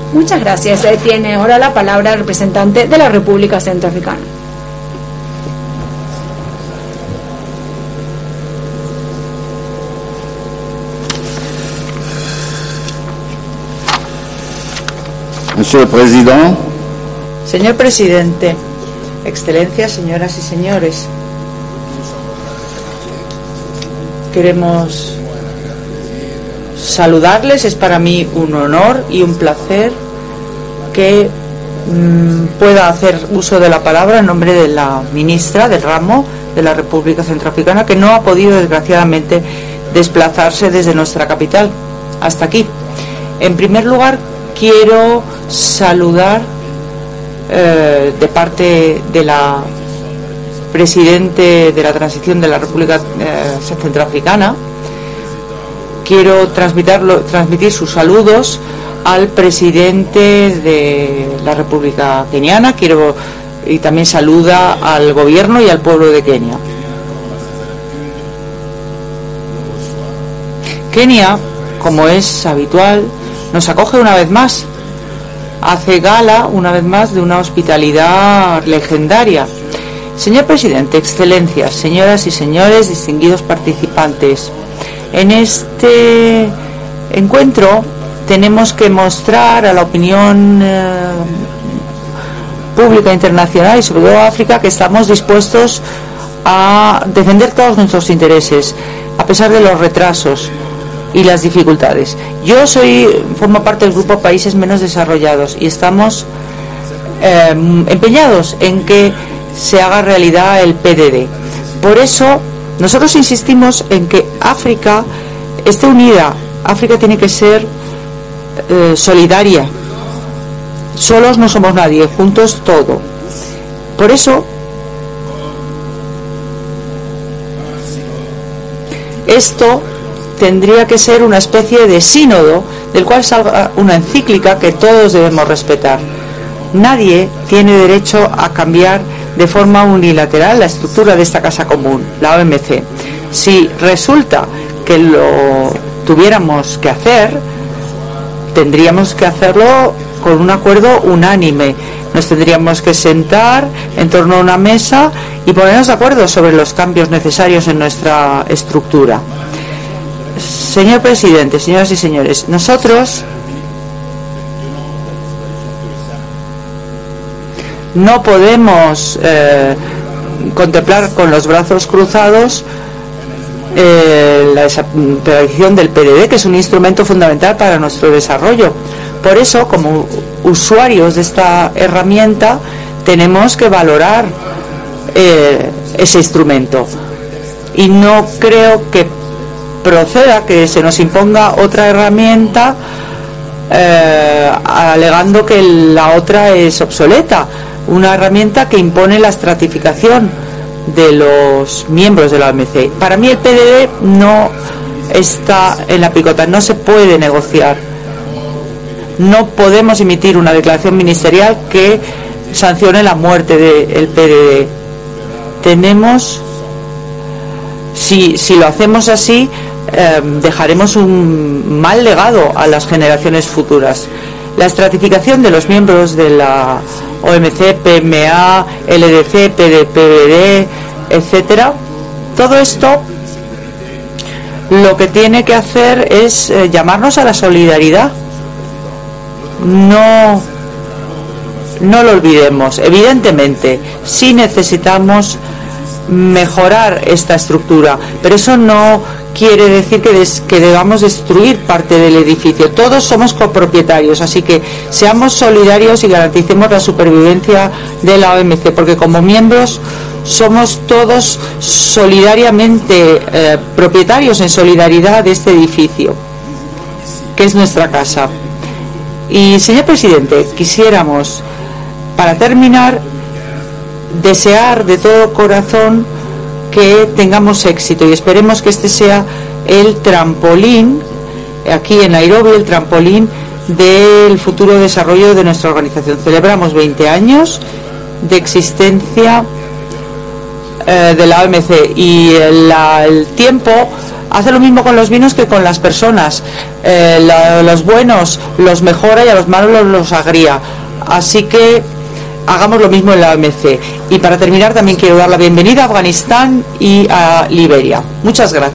Muchas gracias. Tiene ahora la palabra el representante de la República Centroafricana. Monsieur le Président. Señor Presidente, Excelencias, señoras y señores, queremos saludarles. Es para mí un honor y un placer que pueda hacer uso de la palabra en nombre de la ministra del ramo de la República Centroafricana, que no ha podido, desgraciadamente, desplazarse desde nuestra capital hasta aquí. En primer lugar, quiero saludar de parte de la Presidente de la Transición de la República Centroafricana. Quiero transmitir sus saludos al presidente de la República Keniana. Y también saluda al gobierno y al pueblo de Kenia. Kenia, como es habitual, nos acoge una vez más. Hace gala una vez más de una hospitalidad legendaria. Señor Presidente, Excelencias, señoras y señores, distinguidos participantes, en este encuentro tenemos que mostrar a la opinión pública internacional y sobre todo a África que estamos dispuestos a defender todos nuestros intereses, a pesar de los retrasos y las dificultades. Yo formo parte del grupo Países Menos Desarrollados y estamos empeñados en que se haga realidad el PDD. Por eso nosotros insistimos en que África esté unida. África tiene que ser solidaria. Solos no somos nadie, juntos todo. Por eso esto tendría que ser una especie de sínodo del cual salga una encíclica que todos debemos respetar. Nadie tiene derecho a cambiar de forma unilateral la estructura de esta casa común, la OMC. Si resulta que lo tuviéramos que hacer, tendríamos que hacerlo con un acuerdo unánime. Nos tendríamos que sentar en torno a una mesa y ponernos de acuerdo sobre los cambios necesarios en nuestra estructura. Señor Presidente, señoras y señores, nosotros no podemos contemplar con los brazos cruzados la desaparición del PDD, que es un instrumento fundamental para nuestro desarrollo. Por eso, como usuarios de esta herramienta, tenemos que valorar ese instrumento. Y no creo que proceda que se nos imponga otra herramienta alegando que la otra es obsoleta. Una herramienta que impone la estratificación de los miembros de la OMC. Para mí el PDD no está en la picota, no se puede negociar. No podemos emitir una declaración ministerial que sancione la muerte del PDD. Tenemos, si lo hacemos así, dejaremos un mal legado a las generaciones futuras. La estratificación de los miembros de la OMC, PMA, LDC, PBD, etcétera, todo esto lo que tiene que hacer es llamarnos a la solidaridad. No lo olvidemos. Evidentemente, sí necesitamos mejorar esta estructura, pero eso no quiere decir que debamos destruir parte del edificio. Todos somos copropietarios, así que seamos solidarios y garanticemos la supervivencia de la OMC, porque como miembros somos todos solidariamente propietarios en solidaridad de este edificio, que es nuestra casa. Y, señor Presidente, quisiéramos, para terminar, desear de todo corazón que tengamos éxito y esperemos que este sea el trampolín, aquí en Nairobi, el trampolín del futuro desarrollo de nuestra organización. Celebramos 20 años de existencia de la OMC y el tiempo Hace lo mismo con los vinos que con las personas. Los buenos los mejora y a los malos los agria. Así que hagamos lo mismo en la OMC. Y para terminar también quiero dar la bienvenida a Afganistán y a Liberia. Muchas gracias.